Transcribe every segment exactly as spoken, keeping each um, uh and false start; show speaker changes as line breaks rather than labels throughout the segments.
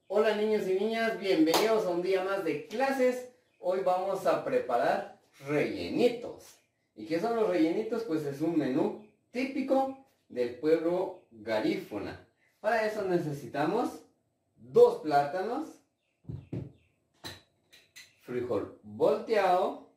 Hola niños y niñas, bienvenidos a un día más de clases. Hoy vamos a preparar rellenitos. ¿Y qué son los rellenitos? Pues es un menú típico del pueblo garífuna. Para eso necesitamos dos plátanos, frijol volteado,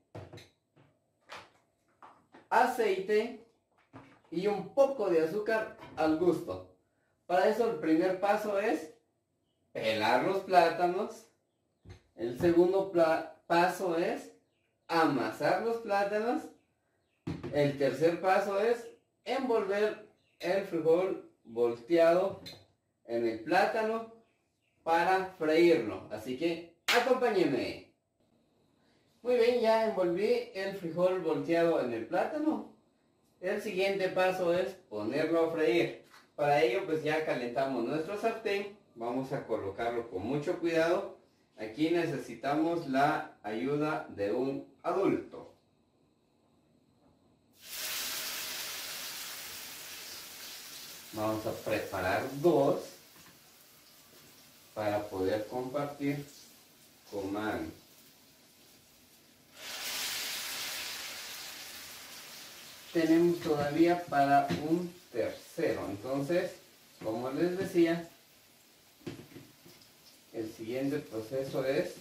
aceite y un poco de azúcar al gusto. Para eso el primer paso es pelar los plátanos. El segundo paso es amasar los plátanos. El tercer paso es envolver el frijol volteado en el plátano para freírlo. Así que acompáñenme. Muy bien, ya envolví el frijol volteado en el plátano. El siguiente paso es ponerlo a freír. Para ello pues ya calentamos nuestro sartén. Vamos a colocarlo con mucho cuidado. Aquí necesitamos la ayuda de un adulto. Vamos a preparar dos para poder compartir con mami. Tenemos todavía para un tercero. Entonces, como les decía, el siguiente proceso es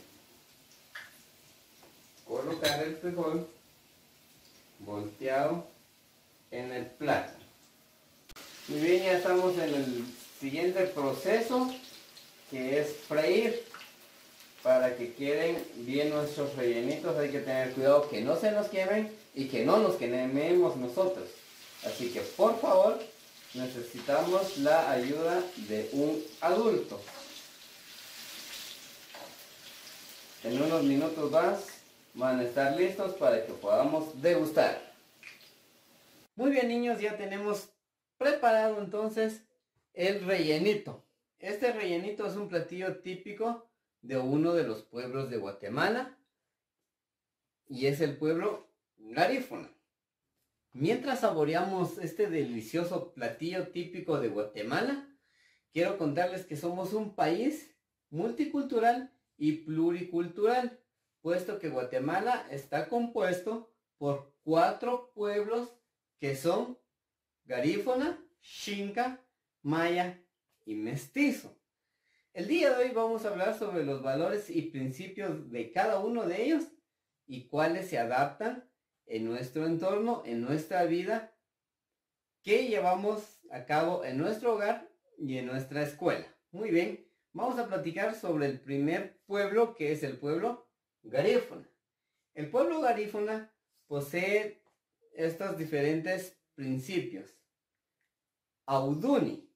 colocar el frijol volteado en el plátano. Muy bien, ya estamos en el siguiente proceso, que es freír. Para que queden bien nuestros rellenitos hay que tener cuidado que no se nos quemen y que no nos quememos nosotros. Así que por favor necesitamos la ayuda de un adulto. En unos minutos más van a estar listos para que podamos degustar. Muy bien niños, ya tenemos preparado entonces el rellenito. Este rellenito es un platillo típico de uno de los pueblos de Guatemala y es el pueblo garífuna. Mientras saboreamos este delicioso platillo típico de Guatemala, quiero contarles que somos un país multicultural y pluricultural, puesto que Guatemala está compuesto por cuatro pueblos que son garífuna, xinca, maya y mestizo. El día de hoy vamos a hablar sobre los valores y principios de cada uno de ellos y cuáles se adaptan en nuestro entorno, en nuestra vida, que llevamos a cabo en nuestro hogar y en nuestra escuela. Muy bien. Vamos a platicar sobre el primer pueblo, que es el pueblo garífuna. El pueblo garífuna posee estos diferentes principios. Auduni.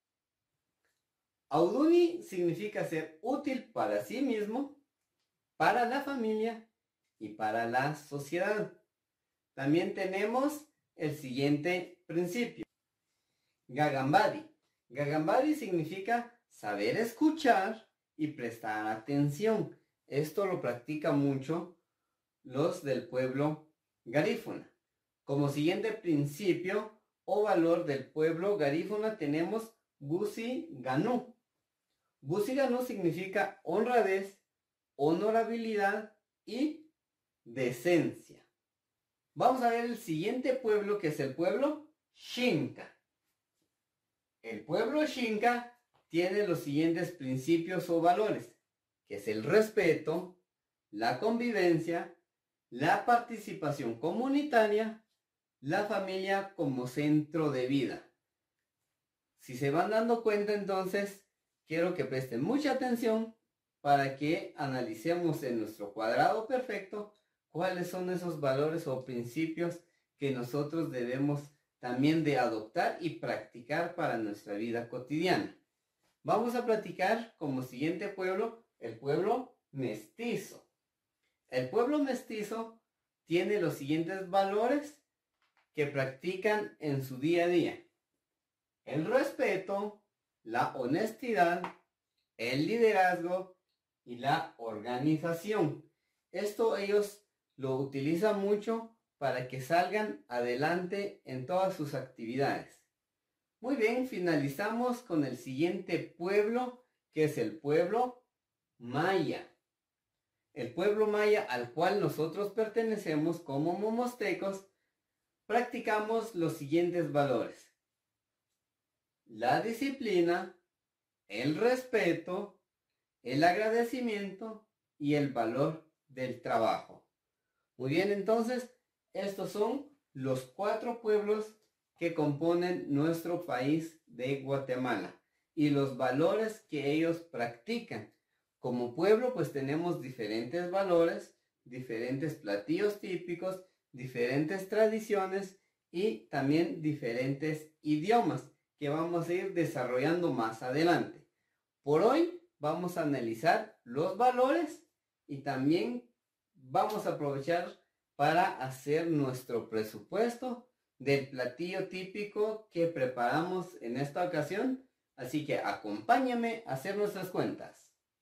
Auduni significa ser útil para sí mismo, para la familia y para la sociedad. También tenemos el siguiente principio. Gagambadi. Gagambadi significa saber escuchar y prestar atención. Esto lo practican mucho los del pueblo garífuna. Como siguiente principio o valor del pueblo garífuna tenemos Busi Ganú. Busi Ganú significa honradez, honorabilidad y decencia. Vamos a ver el siguiente pueblo, que es el pueblo xinca. El pueblo xinca tiene los siguientes principios o valores, que es el respeto, la convivencia, la participación comunitaria, la familia como centro de vida. Si se van dando cuenta entonces, quiero que presten mucha atención para que analicemos en nuestro cuadrado perfecto cuáles son esos valores o principios que nosotros debemos también de adoptar y practicar para nuestra vida cotidiana. Vamos a platicar como siguiente pueblo, el pueblo mestizo. El pueblo mestizo tiene los siguientes valores que practican en su día a día. El respeto, la honestidad, el liderazgo y la organización. Esto ellos lo utilizan mucho para que salgan adelante en todas sus actividades. Muy bien, finalizamos con el siguiente pueblo, que es el pueblo maya. El pueblo maya al cual nosotros pertenecemos como momostecos, practicamos los siguientes valores: la disciplina, el respeto, el agradecimiento y el valor del trabajo. Muy bien, entonces, estos son los cuatro pueblos que componen nuestro país de Guatemala y los valores que ellos practican. Como pueblo, pues tenemos diferentes valores, diferentes platillos típicos, diferentes tradiciones y también diferentes idiomas que vamos a ir desarrollando más adelante. Por hoy vamos a analizar los valores y también vamos a aprovechar para hacer nuestro presupuesto del platillo típico que preparamos en esta ocasión. Así que acompáñame a hacer nuestras cuentas.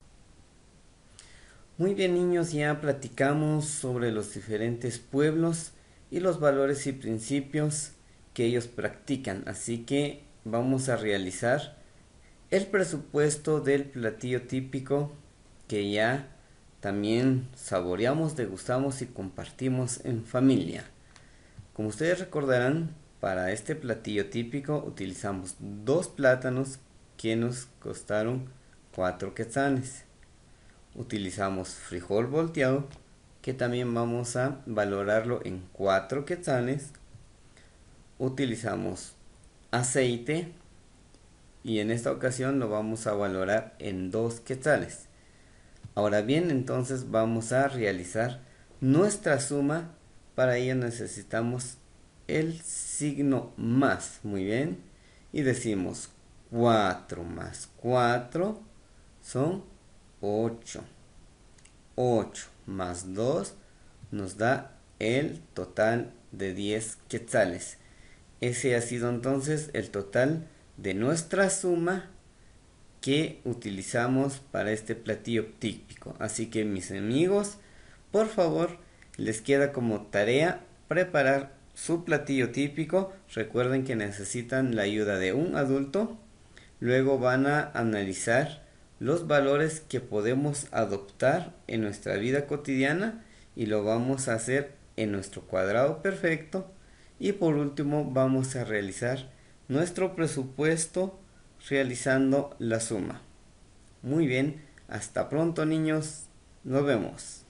Muy bien, niños, ya platicamos sobre los diferentes pueblos y los valores y principios que ellos practican. Así que vamos a realizar el presupuesto del platillo típico que ya también saboreamos, degustamos y compartimos en familia. Como ustedes recordarán, para este platillo típico utilizamos dos plátanos que nos costaron cuatro quetzales. Utilizamos frijol volteado, que también vamos a valorarlo en cuatro quetzales. Utilizamos aceite y en esta ocasión lo vamos a valorar en dos quetzales. Ahora bien, entonces vamos a realizar nuestra suma. Para ello necesitamos el signo más. Muy bien. Y decimos cuatro más cuatro son ocho. ocho más dos nos da el total de diez quetzales. Ese ha sido entonces el total de nuestra suma que utilizamos para este platillo típico. Así que, mis amigos, por favor, les queda como tarea preparar su platillo típico. Recuerden que necesitan la ayuda de un adulto. Luego van a analizar los valores que podemos adoptar en nuestra vida cotidiana y lo vamos a hacer en nuestro cuadrado perfecto. Y por último vamos a realizar nuestro presupuesto realizando la suma. Muy bien, hasta pronto, niños, nos vemos.